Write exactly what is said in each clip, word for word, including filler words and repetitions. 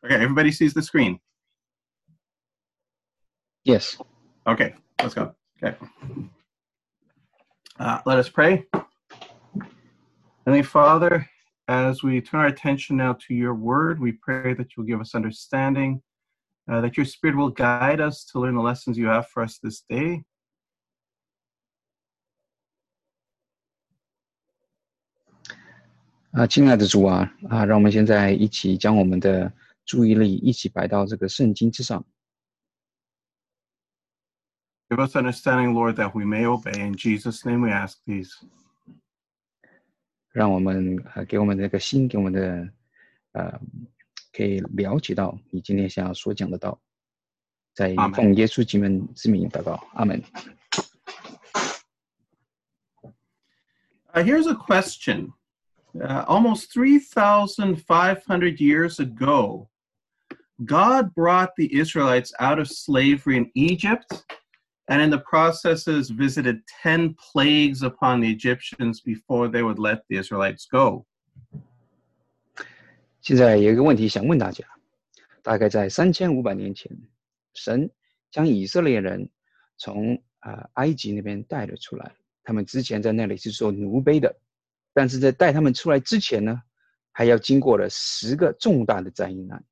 Okay, everybody sees the screen. Yes. Okay, let's go. Okay. Uh, let us pray. Heavenly Father, as we turn our attention now to your word, we pray that you'll give us understanding, uh, that your Spirit will guide us to learn the lessons you have for us this day. 啊，亲爱的主啊，啊，让我们现在一起将我们的注意力一起摆到这个圣经之上。 Give us understanding, Lord, that we may obey. In Jesus' name we ask these. 让我们呃给我们这个心，给我们的呃可以了解到你今天想要所讲的道，在奉耶稣基督之名祷告，阿门。 Uh, here's a question. Uh, almost three thousand five hundred years ago, God brought the Israelites out of slavery in Egypt, and in the processes visited ten plagues upon the Egyptians before they would let the Israelites go. 现在有一个问题想问大家，大概在三千五百年前，神将以色列人从啊、呃、埃及那边带了出来，他们之前在那里是做奴婢的。但是在带他们出来之前呢，还要经过了十个重大的灾难。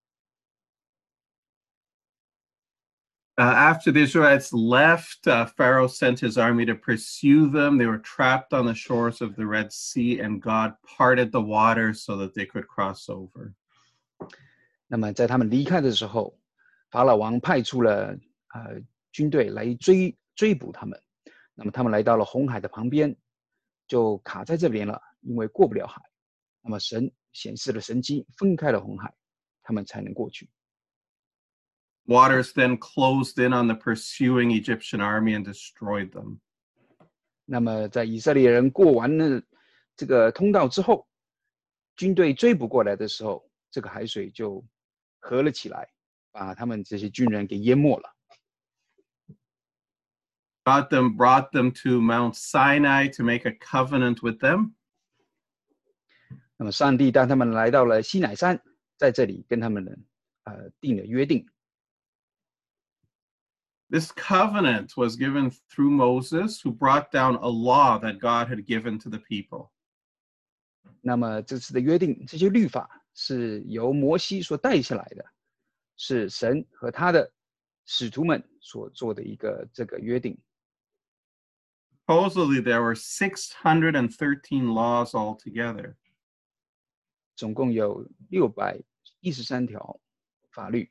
Uh, after the Israelites left, uh, Pharaoh sent his army to pursue them. They were trapped on the shores of the Red Sea, and God parted the waters so that they could cross over. 那么在他们离开的时候，法老王派出了呃军队来追追捕他们。那么他们来到了红海的旁边。就卡在这边了，因为过不了海。那么神显示了神迹，分开了红海，他们才能过去。 Waters then closed in on the pursuing Egyptian army and destroyed them. 那么在以色列人过完了这个通道之后，军队追捕过来的时候，这个海水就合了起来，把他们这些军人给淹没了。 God them, brought them to Mount Sinai to make a covenant with them. 那么上帝带他们来到了西乃山，在这里跟他们呃定了约定。 This covenant was given through Moses, who brought down a law that God had given to the people. 那么这次的约定，这些律法是由摩西所带下来的，是神和他的使徒们所做的一个这个约定。 Supposedly, there were six hundred thirteen laws altogether. 总共有六百一十三条法律。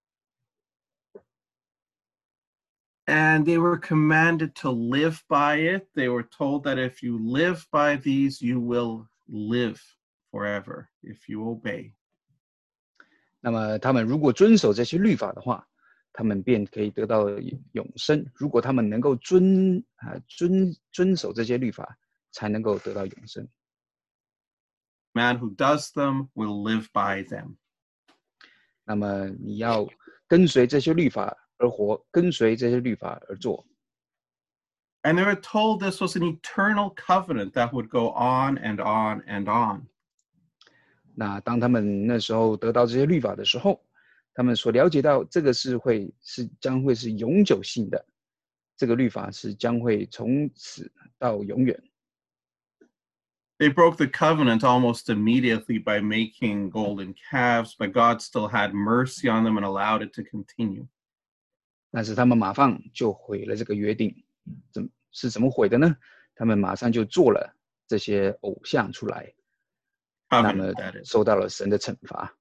And they were commanded to live by it. They were told that if you live by these, you will live forever if you obey. 那么他们如果遵守这些律法的话，他们便可以得到永生。如果他们能够遵啊遵遵守这些律法，才能够得到永生。 Man who does them will live by them. 那么你要跟随这些律法而活，跟随这些律法而做。 And they were told this was an eternal covenant that would go on and on and on. 那当他们那时候得到这些律法的时候，他们所了解到这个是会是将会是永久性的，这个律法是将会从此到永远。 They broke the covenant almost immediately by making golden calves, but God still had mercy on them and allowed it to continue. 但是他们马上就毁了这个约定，怎是怎么毁的呢？他们马上就做了这些偶像出来，那么受到了神的惩罚。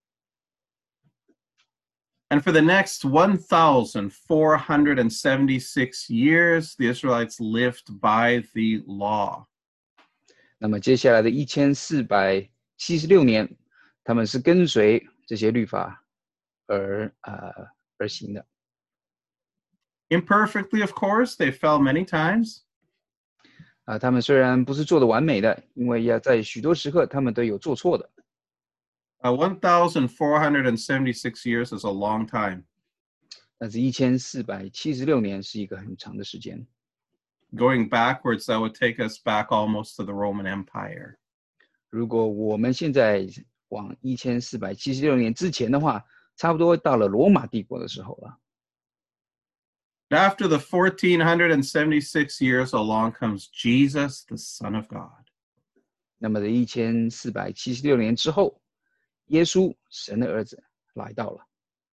And for the next one thousand four hundred seventy-six years, the Israelites lived by the law. 那么接下来的一千四百七十六年，他们是跟随这些律法而呃而行的。 Imperfectly, of course, they fell many times. 啊、呃，他们虽然不是做的完美的，因为要在许多时刻他们都有做错的。 Uh, one thousand four hundred seventy-six years is a long time. 但是一千四百七十六年是一个很长的时间。 Going backwards, that would take us back almost to the Roman Empire. 如果我们现在往一千四百七十六年之前的话，差不多到了罗马帝国的时候了。 After the fourteen seventy-six years, along comes Jesus, the Son of God. 那么在一千四百七十六年之后，耶稣神的儿子来到了。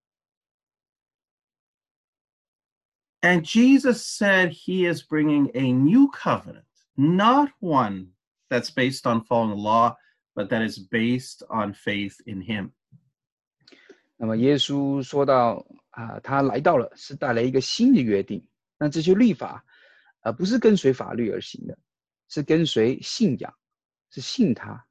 And Jesus said he is bringing a new covenant, not one that's based on following the law, but that is based on faith in him. 那么耶稣说到啊，他来到了，是带来一个新的约定。那这些律法，呃，不是跟随法律而行的，是跟随信仰，是信他。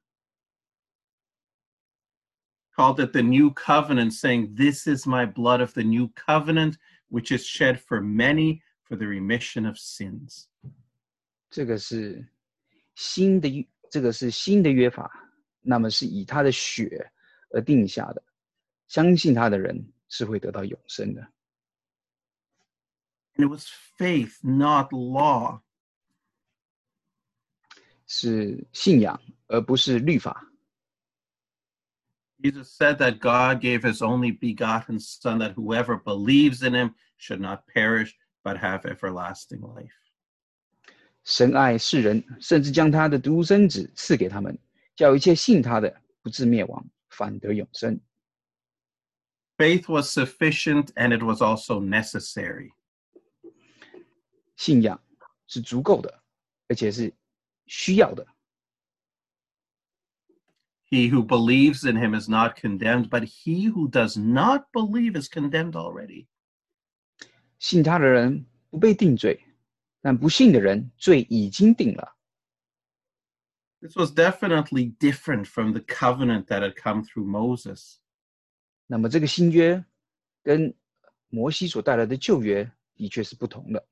Called it the new covenant, saying, "This is my blood of the new covenant, which is shed for many for the remission of sins." 这个是新的，这个是新的约法，那么是以他的血而定下的，相信他的人是会得到永生的。 And it was faith, not law. 是信仰，而不是律法。 Jesus said that God gave his only begotten Son, that whoever believes in him should not perish, but have everlasting life. 神爱世人，甚至将他的独生子赐给他们，叫一切信他的不至灭亡，反得永生。 Faith was sufficient, and it was also necessary. 信仰是足够的，而且是需要的。 He who believes in him is not condemned, but he who does not believe is condemned already. 信他的人不被定罪，但不信的人罪已经定了。 This was definitely different from the covenant that had come through Moses. 那么这个新约跟摩西所带来的旧约的确是不同的。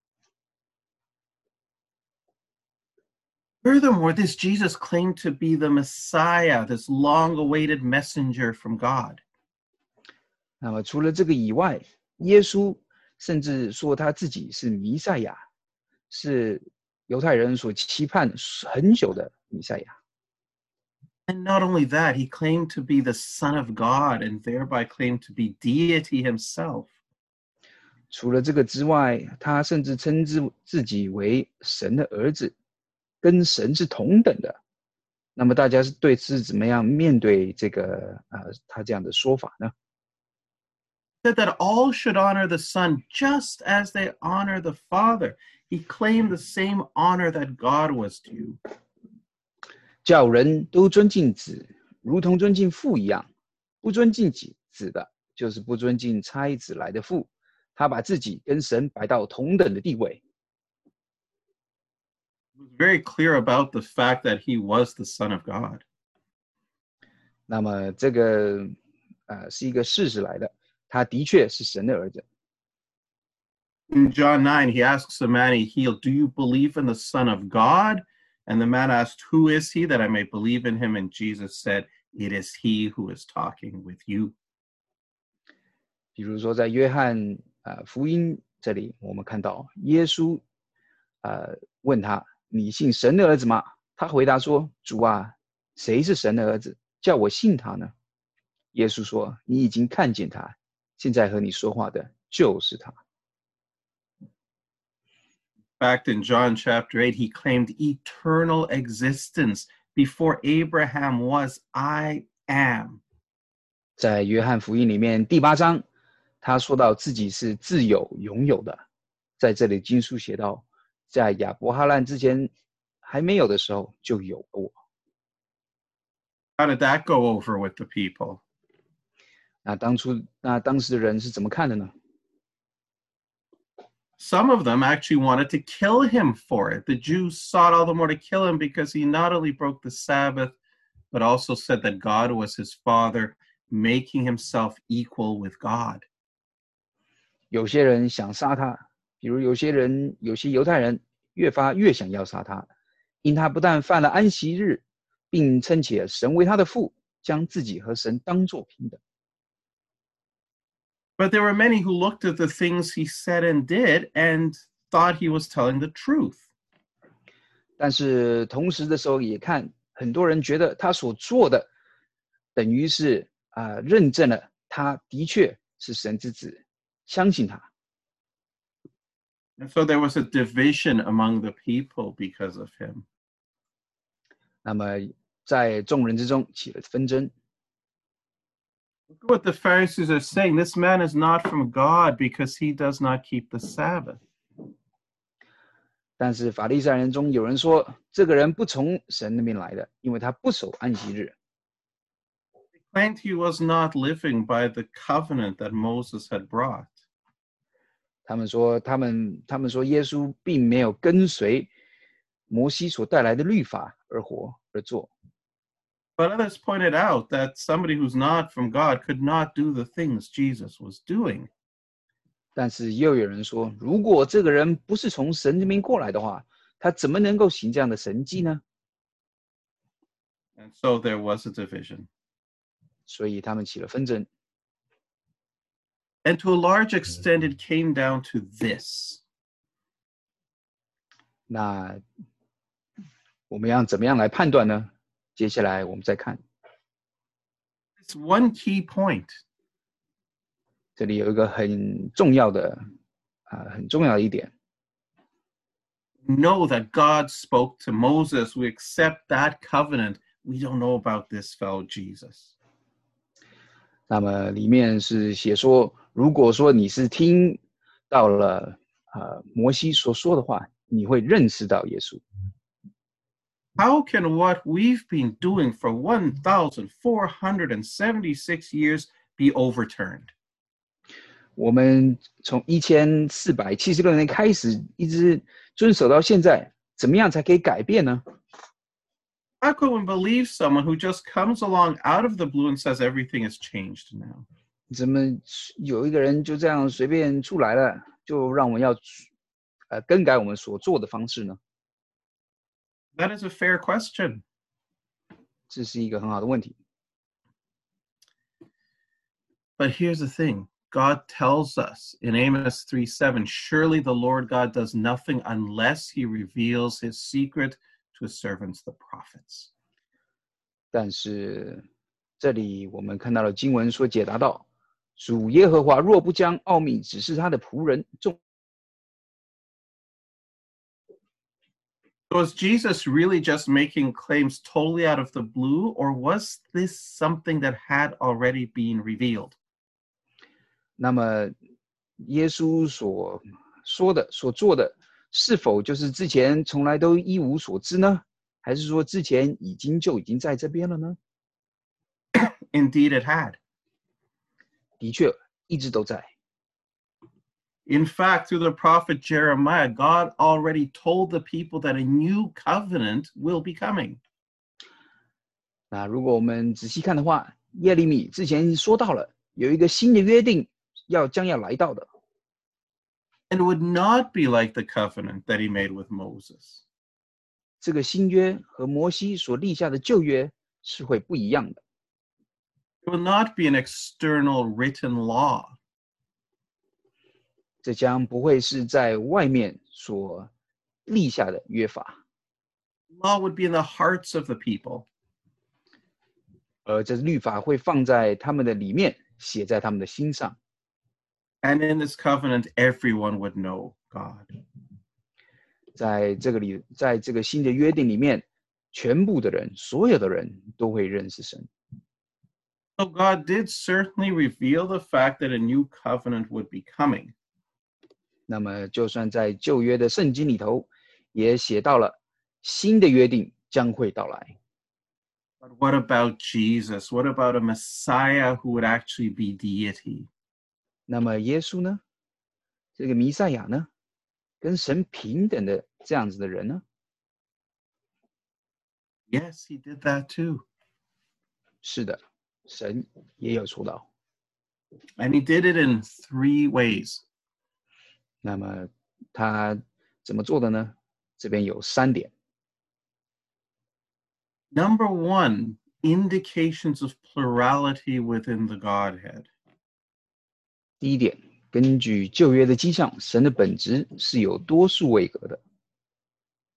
Furthermore, this Jesus claimed to be the Messiah, this long-awaited messenger from God. 那么除了这个以外，耶稣甚至说他自己是弥赛亚，是犹太人所期盼很久的弥赛亚。 And not only that, he claimed to be the Son of God and thereby claimed to be deity himself. 除了这个之外，他甚至称之自己为神的儿子，跟神是同等的。那么大家是对是怎么样面对这个呃他这样的说法呢？ Said that all should honor the Son just as they honor the Father. He claimed the same honor that God was due. 叫人都尊敬子，如同尊敬父一样。不尊敬子的，就是不尊敬差子来的父。他把自己跟神摆到同等的地位。 He was very clear about the fact that he was the Son of God. 那么这个呃是一个事实来的，他的确是神的儿子。 In John nine, he asks the man he healed, "Do you believe in the Son of God?" And the man asked, "Who is he that I may believe in him?" And Jesus said, "It is he who is talking with you." 比如说在约翰呃福音这里，我们看到耶稣呃问他：“你信神的儿子吗？”他回答说：“主啊，谁是神的儿子？叫我信他呢？”耶稣说：“你已经看见他，现在和你说话的就是他。” In fact, in John chapter eight, he claimed eternal existence. Before Abraham was, I am. 在约翰福音里面第八章，他说到自己是自有永有的。在这里经书写到，在亚伯哈兰之前还没有的时候就有了我。 How did that go over with the people? 那当初那当时的人是怎么看的呢？ Some of them actually wanted to kill him for it. The Jews sought all the more to kill him because he not only broke the Sabbath, but also said that God was his father, making himself equal with God. 有些人想杀他，比如有些人，有些犹太人越发越想要杀他，因他不但犯了安息日，并称且神为他的父，将自己和神当作平等。 But there were many who looked at the things he said and did and thought he was telling the truth. 但是同时的时候也看，很多人觉得他所做的等于是啊、呃、认证了他的确是神之子，相信他。 And so there was a division among the people because of him. 那么在众人之中起了纷争。 Look at what the Pharisees are saying. This man is not from God because he does not keep the Sabbath. 但是法利赛人中有人说，这个人不从神那边来的，因为他不守安息日。 They claimed he was not living by the covenant that Moses had brought. 他们说，他们他们说，耶稣并没有跟随摩西所带来的律法而活而做。 But others pointed out that somebody who's not from God could not do the things Jesus was doing. 但是又有人说，如果这个人不是从神那边过来的话，他怎么能够行这样的神迹呢？ And so there was a division. 所以他们起了纷争。 And to a large extent, it came down to this. 那我们要怎么样来判断呢？接下来我们再看。 It's one key point. 这里有一个很重要的啊、呃，很重要的一点。 Know that God spoke to Moses. We accept that covenant. We don't know about this fellow Jesus. 那么里面是写说，如果说你是听到了呃摩西所说的话，你会认识到耶稣。 How can what we've been doing for one thousand four hundred seventy-six years be overturned? 我们从一千四百七十六年开始，一直遵守到现在，怎么样才可以改变呢？ How could one believe someone who just comes along out of the blue and says everything has changed now? 怎么有一个人就这样随便出来了，就让我们要呃更改我们所做的方式呢？ That is a fair question. 这是一个很好的问题。 But here's the thing. God tells us in Amos three seven, surely the Lord God does nothing unless he reveals his secret to his servants, the prophets. 但是这里我们看到了经文所解答到，主耶和华若不将奥秘指示他的仆人，众 So was Jesus really just making claims totally out of the blue, or was this something that had already been revealed? 那么耶稣所说的、所做的，是否就是之前从来都一无所知呢？还是说之前已经就已经在这边了呢？ Indeed, it had. 的确，一直都在。 In fact, through the prophet Jeremiah, God already told the people that a new covenant will be coming. 那如果我们仔细看的话，耶利米之前说到了有一个新的约定要将要来到的。 And it would not be like the covenant that he made with Moses. 这个新约和摩西所立下的旧约是会不一样的。 It will not be an external written law. 这将不会是在外面所立下的约法。 Law would be in the hearts of the people. 而这律法会放在他们的里面，写在他们的心上。 And in this covenant, everyone would know God. 在这个里，在这个新的约定里面，全部的人，所有的人都会认识神。 So God did certainly reveal the fact that a new covenant would be coming. 那么，就算在旧约的圣经里头，也写到了新的约定将会到来。 But what about Jesus? What about a Messiah who would actually be deity? 那么耶稣呢？这个弥赛亚呢？跟神平等的这样子的人呢？ Yes, he did that too. 是的，神也有说到。 And he did it in three ways. 那么他怎么做的呢？这边有三点。 Number one, indications of plurality within the Godhead. 第一点，根据旧约的迹象，神的本质是有多数位格的。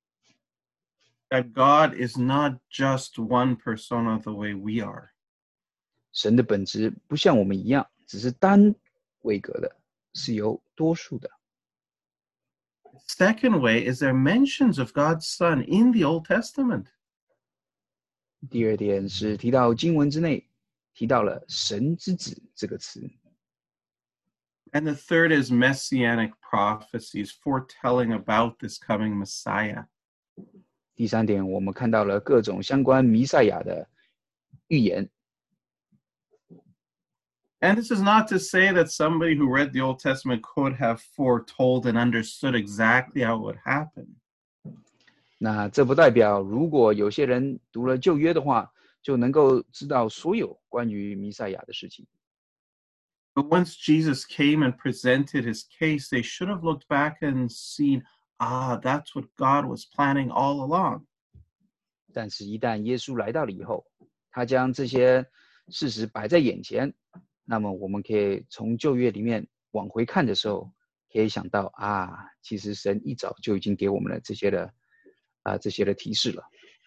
That God is not just one persona the way we are. 神的本质不像我们一样，只是单位格的，是由多数的。 Second way is there mentions of God's Son in the Old Testament. 第二点是提到经文之内提到了神之子这个词。 And the third is messianic prophecies foretelling about this coming Messiah. 第三点，我们看到了各种相关弥赛亚的预言。 And this is not to say that somebody who read the Old Testament could have foretold and understood exactly how it would happen. 那这不代表如果有些人读了旧约的话，就能够知道所有关于弥赛亚的事情。 But once Jesus came and presented his case, they should have looked back and seen, ah, that's what God was planning all along. 但是，一旦耶稣来到了以后，他将这些事实摆在眼前，那么我们可以从旧约里面往回看的时候，可以想到啊，其实神一早就已经给我们了这些的啊这些的提示了。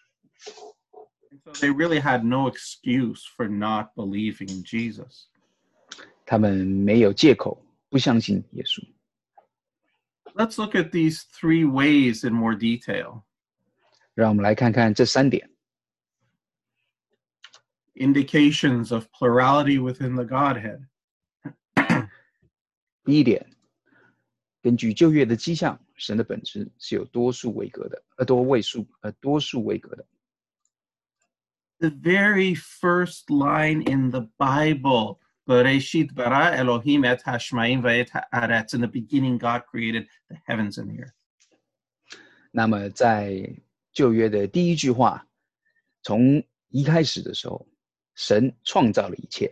So they really had no excuse for not believing in Jesus. 他们没有借口不相信耶稣。 Let's look at these three ways in more detail. 让我们来看看这三点。 Indications of plurality within the Godhead. 第一点，根据旧约的迹象，神的本质是有多数位格的，呃，多位数，呃，多数位格的。 The very first line in the Bible, Bereshit bara Elohim et hashmaim va'et haaretz. In the beginning, God created the heavens and the earth. 那么在旧约的第一句话，从一开始的时候，神创造了一切。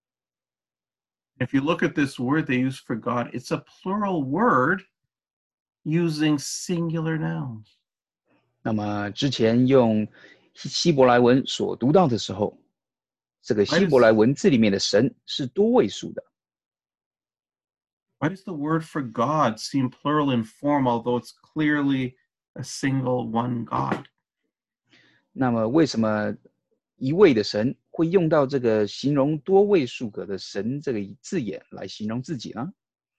If you look at this word they use for God, it's a plural word using singular nouns. 那么之前用希伯来文所读到的时候，这个希伯来文字里面的神是多位数的。 Why does the word for God seem plural in form, although it's clearly a single one God? 那么为什么一位的神会用到这个形容多位数格的神这个字眼来形容自己呢？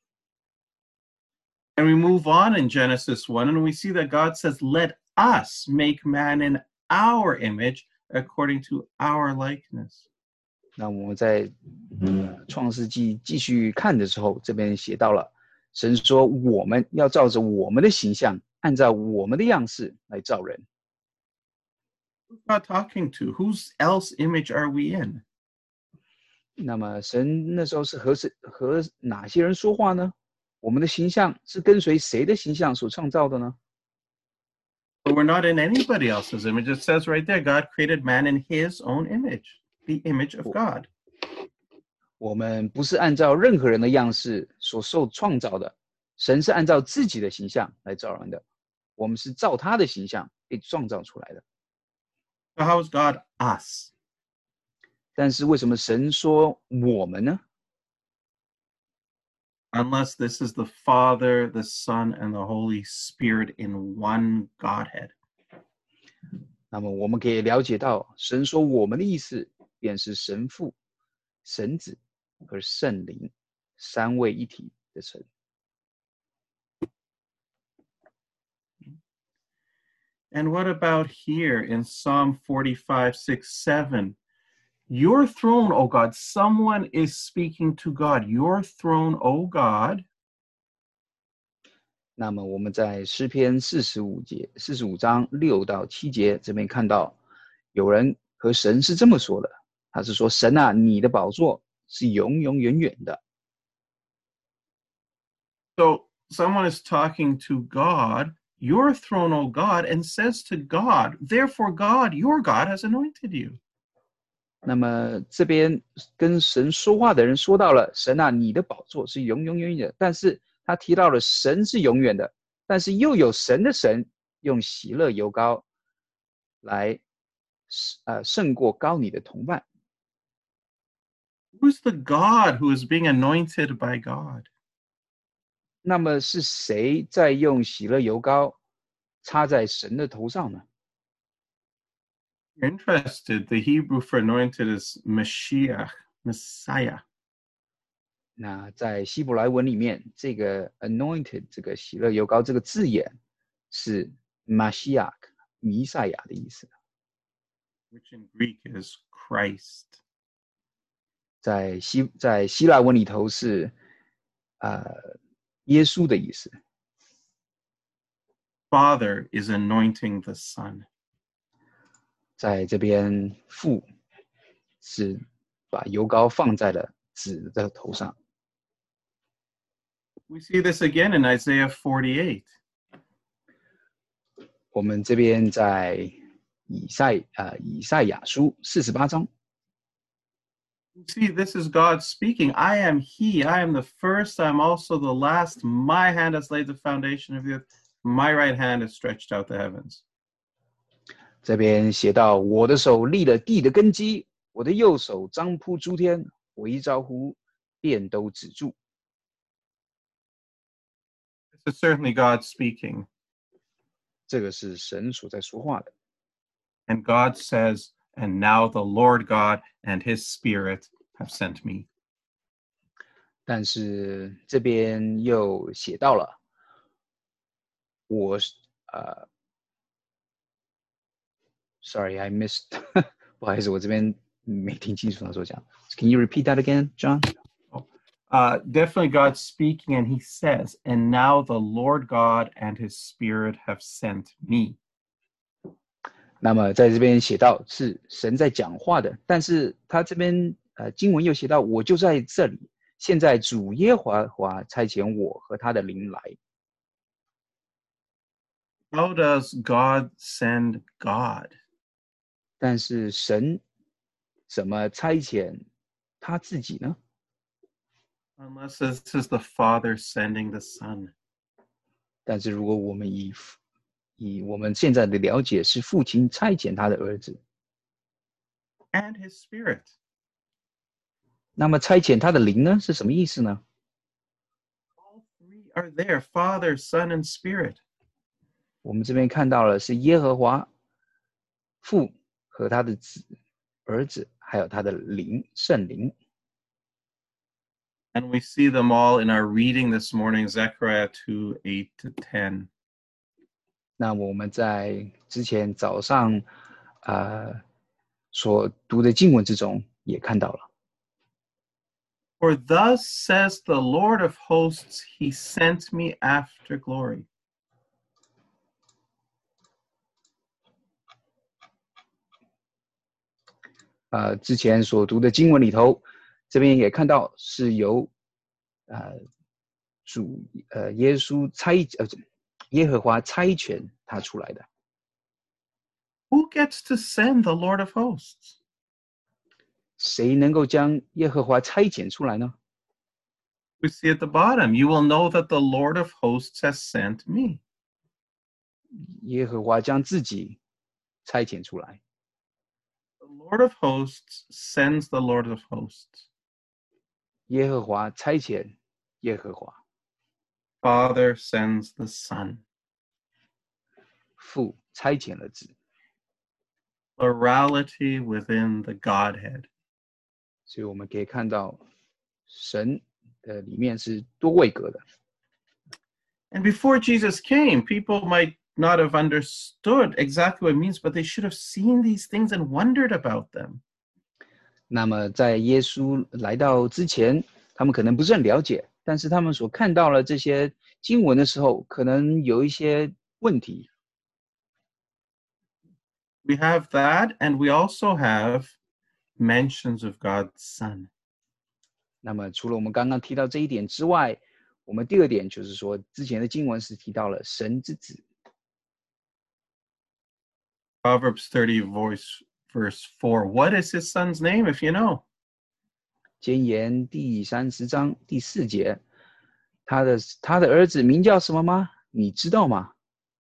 And we move on in Genesis one, and we see that God says, let us make man in our image according to our likeness. 那我们在呃创世纪继续看的时候，这边写到了，神说我们要照着我们的形象，按照我们的样式来造人。 Who's God talking to? Whose else image are we in? 那么神那时候是和谁和哪些人说话呢？我们的形象是跟随谁的形象所创造的呢？ But we're not in anybody else's image. It says right there, God created man in his own image, the image of God. 我们不是按照任何人的样式所受创造的，神是按照自己的形象来造人的，我们是照他的形象被创造出来的。 So how is God us? 但是为什么神说我们呢？ Unless this is the Father, the Son, and the Holy Spirit in one Godhead. 那么我们可以了解到，神说我们的意思，便是神父、神子和圣灵三位一体的神。 And what about here in Psalm forty-five, six, seven? Your throne, O God, someone is speaking to God. Your throne, O God. 那么我们在诗篇四十五节、四十五章六到七节这边看到，有人和神是这么说的，他是说：“神啊，你的宝座是永永远远的。” So someone is talking to God, your throne, O God, and says to God, therefore God, your God has anointed you. 那么这边跟神说话的人说到了，神啊，你的宝座是永永远远的。但是他提到了神是永远的，但是又有神的神用喜乐油膏来，呃，胜过膏你的同伴。 Who's the God who is being anointed by God? 那么是谁在用喜乐油膏插在神的头上呢？ you're interested, the Hebrew for anointed is Mashiach, Messiah. 那在希伯来文里面，这个 anointed 这个喜乐油膏这个字眼是 Mashiach 弥赛亚的意思， which in Greek is Christ. 在希在希腊文里头是呃耶稣的意思。 Father is anointing the Son. 在这边父是把油膏放在了子的头上。 We see this again in Isaiah forty-eight. 我们这边在以赛呃以赛亚书四十八章。 You see, this is God speaking. I am He. I am the first. I am also the last. My hand has laid the foundation of the earth. My right hand has stretched out the heavens. 这边写到：我的手立了地的根基，我的右手张铺诸天，我一招呼，便都止住。 This is certainly God speaking. 这个是神所在说话的。 And God says, and now the Lord God and His Spirit have sent me. 但是这边又写到了，我呃 ，sorry, I missed 。不好意思，我这边没听清楚他所讲。Can you repeat that again, John? Uh, definitely God speaking, and He says, and now the Lord God and His Spirit have sent me. 那么在这边写到是神在讲话的，但是他这边呃经文又写到，我就在这里，现在主耶和华差遣我和他的灵来。 How does God send God? 但是神怎么差遣他自己呢？ Unless this is the Father sending the Son. 但是如果我们以以我们现在的了解，是父亲差遣他的儿子， And His Spirit. 那么差遣他的灵呢，是什么意思呢？ All three are there, Father, Son, and Spirit. 我们这边看到了是耶和华父和他的子儿子，还有他的灵圣灵。 And we see them all in our reading this morning, Zechariah two, eight to ten. 那我们在之前早上呃所读的经文之中也看到了。 For thus says the Lord of hosts, He sent me after glory. 呃，之前所读的经文里头，这边也看到是由呃主呃耶稣差呃耶和华差遣他出来的。 Who gets to send the Lord of hosts? 谁能够将耶和华差遣出来呢？ We see at the bottom, you will know that the Lord of hosts has sent me. 耶和华将自己差遣出来。 The Lord of hosts sends the Lord of hosts. 耶和华差遣耶和华。 Father sends the Son. 父差遣了子。 Plurality within the Godhead. 所以我们可以看到，神的里面是多位格的。 And before Jesus came, people might not have understood exactly what it means, but they should have seen these things and wondered about them. 那么在耶稣来到之前，他们可能不是很了解，但是他们所看到了这些经文的时候，可能有一些问题。 We have that, and we also have mentions of God's Son. 那么除了我们刚刚提到这一点之外，我们第二点就是说，之前的经文是提到了神之子。 Proverbs thirty, verse, verse four. What is his son's name, if you know? 箴言第三十章第四节，他的他的儿子名叫什么吗？你知道吗？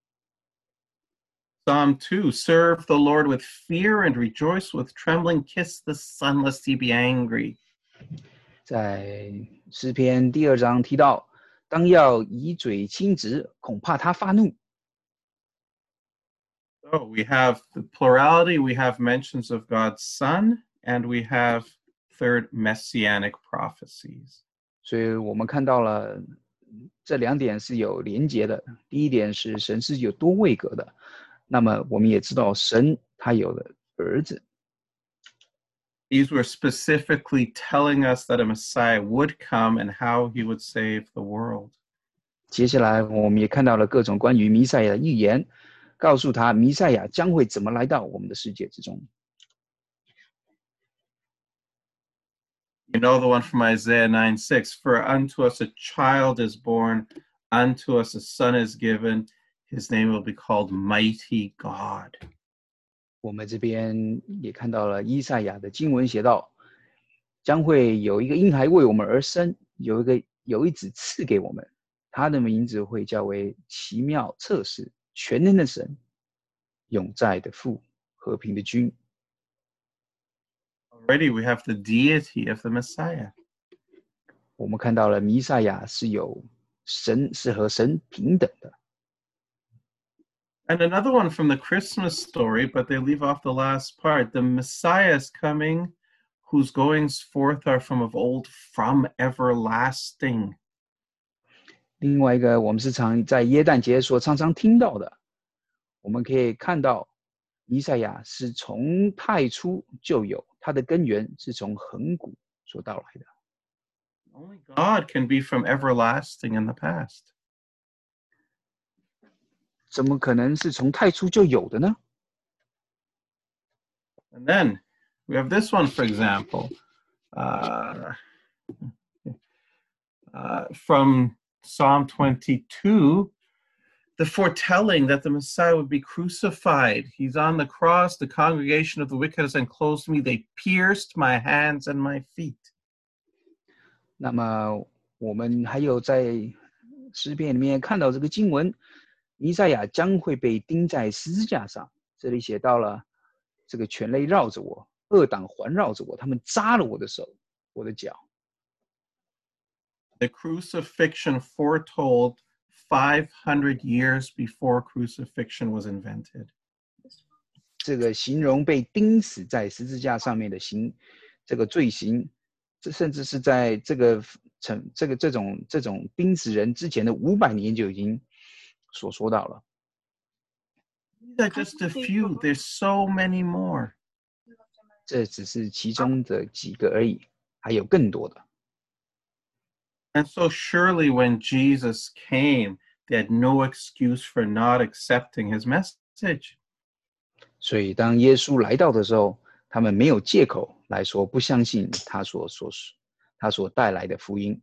Psalm two, serve the Lord with fear and rejoice with trembling. Kiss the Son, lest he be angry. 在诗篇第二章提到，当要以嘴亲直，恐怕他发怒。 So we have the plurality, we have mentions of God's Son, and we have third messianic prophecies. 所以我们看到了这两点是有连结的。第一点是神是有多位格的，那么我们也知道神他有了儿子。 These were specifically telling us that a Messiah would come and how he would save the world. 接下来我们也看到了各种关于弥赛亚的预言，告诉他弥赛亚将会怎么来到我们的世界之中。 You know the one from Isaiah nine six, for unto us a child is born, unto us a son is given, his name will be called Mighty God. 我们这边也看到了以赛亚的经文写道，将会有一个婴孩为我们而生，有一个有一子赐给我们，他的名字会叫为奇妙测试，全能的神，永在的父，和平的君。 Already we have the deity of the Messiah. 我们看到了弥赛亚是有神是和神平等的。 And another one from the Christmas story, but they leave off the last part. The Messiah is coming, whose goings forth are from of old, from everlasting. 另外一个，我们是常在耶诞节所常常听到的，我们可以看到弥赛亚是从太初就有，他的根源是从恒古所到来的。 Only God can be from everlasting in the past. 怎么可能是从太初就有的呢？ And then we have this one, for example, uh, uh, from Psalm twenty-two, the foretelling that the Messiah would be crucified. He's on the cross. The congregation of the wicked has enclosed me. They pierced my hands and my feet. 那么我们还有在诗篇里面看到这个经文，弥赛亚将会被钉在十字架上。这里写到了，这个权类绕着我，恶党环绕着我，他们扎了我的手，我的脚。 The crucifixion foretold five hundred years before crucifixion was invented. 这个形容被钉死在十字架上面的刑，这个罪行，这甚至是在这个成这个这种这种钉死人之前的五百年就已经所说到了。 These are just a few. There's so many more. 这只是其中的几个而已，还有更多的。 And so surely when Jesus came, they had no excuse for not accepting his message. 所以当耶稣来到的时候，他们没有借口来说不相信他所所他所带来的福音。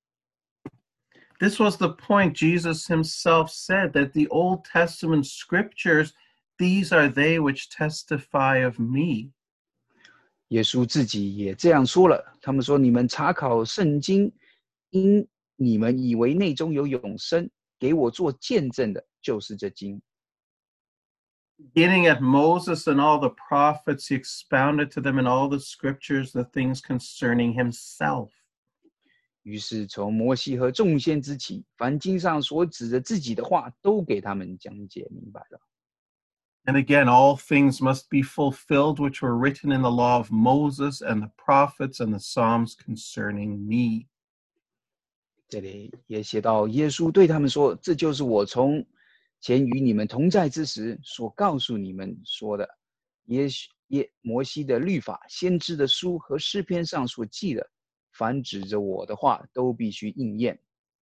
This was the point Jesus himself said, that the Old Testament scriptures, these are they which testify of me. 耶稣自己也这样说了，他们说：“你们查考圣经，因你们以为内中有永生，给我做见证的，就是这经。” Beginning at Moses and all the prophets, he expounded to them in all the scriptures the things concerning himself. 于是从摩西和众先之起，凡经上所指着自己的话，都给他们讲解明白了。 And again, all things must be fulfilled which were written in the law of Moses and the prophets and the Psalms concerning me. 这里也写到，耶稣对他们说：“这就是我从前与你们同在之时所告诉你们说的。耶耶摩西的律法、先知的书和诗篇上所记的，凡指着我的话，都必须应验。”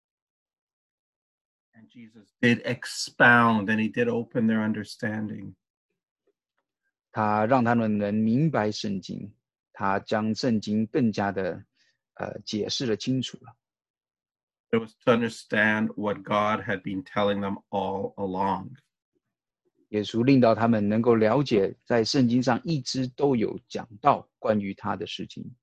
And Jesus did expound, and he did open their understanding. 他让他们能明白圣经，他将圣经更加的呃解释了清楚了。 It was to understand what God had been telling them all along. 耶稣令到他们能够了解，在圣经上一直都有讲到关于他的事情。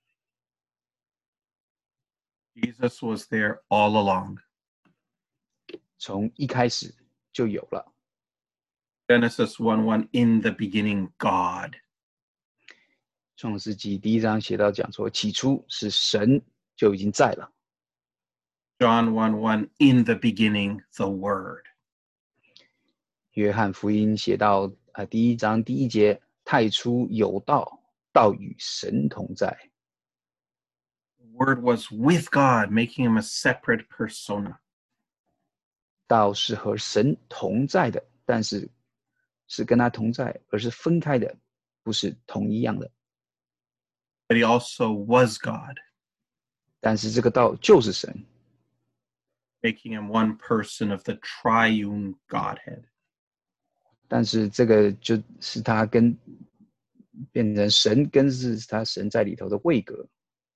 Jesus was there all along. 从一开始就有了。 Genesis one one, in the beginning, God. 创世纪第一章写到讲说，起初是神就已经在了。 John one one, in the beginning, the Word. 约翰福音写到啊、呃、第一章第一节，太初有道，道与神同在。 The Word was with God, making him a separate persona. 道是和神同在的，但是是跟他同在，而是分开的，不是同一样的。 But he also was God, 但是这个道就是神， making him one person of the triune Godhead. 但是这个就是他跟变成神，跟是他神在里头的位格。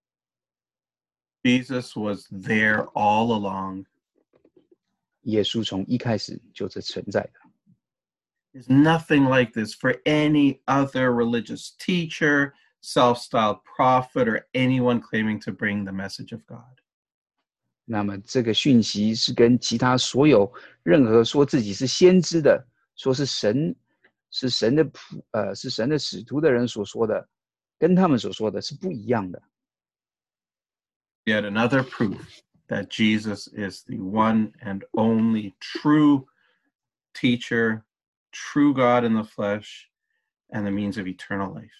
Jesus was there all along. 耶稣从一开始就是存在的。 There's nothing like this for any other religious teacher, self-styled prophet, or anyone claiming to bring the message of God. 那么这个讯息是跟其他所有任何说自己是先知的，说是神是神的仆呃是神的使徒的人所说的，跟他们所说的是不一样的。 Yet another proof that Jesus is the one and only true teacher, true God in the flesh, and the means of eternal life.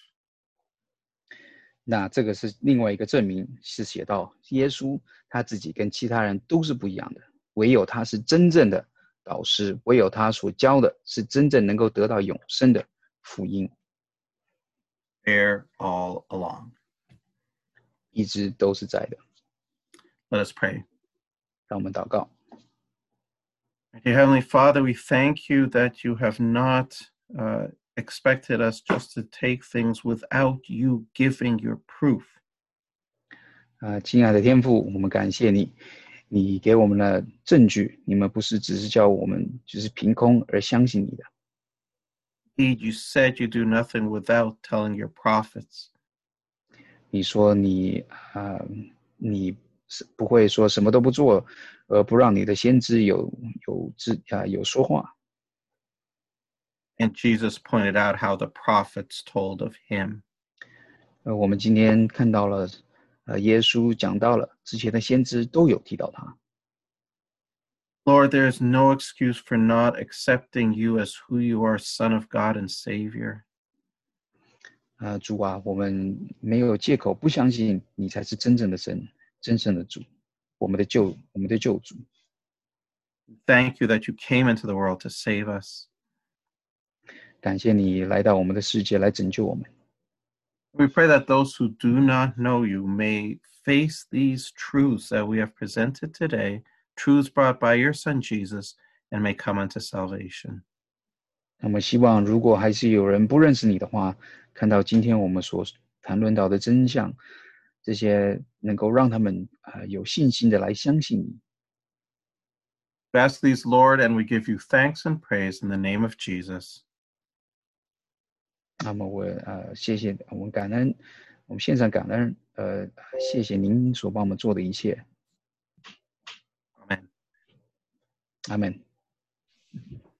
那这个是另外一个证明，是写到耶稣他自己跟其他人都是不一样的，唯有他是真正的导师，唯有他所教的是真正能够得到永生的福音。 There all along. 一直都是在的。 Let us pray. 让我们祷告。 Dear Heavenly Father, we thank you that you have not uh, expected us just to take things without you giving your proof. 啊、呃，亲爱的天父，我们感谢你，你给我们的证据，你们不是只是叫我们就是凭空而相信你的。 Indeed, you said you do nothing without telling your prophets. 你说你啊、呃，你是不会说什么都不做，而不让你的先知有有知啊、呃、有说话。 And Jesus pointed out how the prophets told of him. 呃，我们今天看到了，呃，耶稣讲到了之前的先知都有提到他。 Lord, there is no excuse for not accepting you as who you are, Son of God and Savior. 啊、呃，主啊，我们没有借口不相信你才是真正的神，真正的主，我们的救，我们的救主。 Thank you that you came into the world to save us. 感谢你来到我们的世界来拯救我们。 We pray that those who do not know you may face these truths that we have presented today, truths brought by your Son Jesus, and may come unto salvation. 那么希望如果还是有人不认识你的话，看到今天我们所谈论到的真相，这些能够让他们啊、呃、有信心的来相信你。 We ask these, Lord, and we give you thanks and praise in the name of Jesus. 那么我呃谢谢我们感恩，我们献上感恩，呃谢谢您所帮我们做的一切。 Amen. Amen.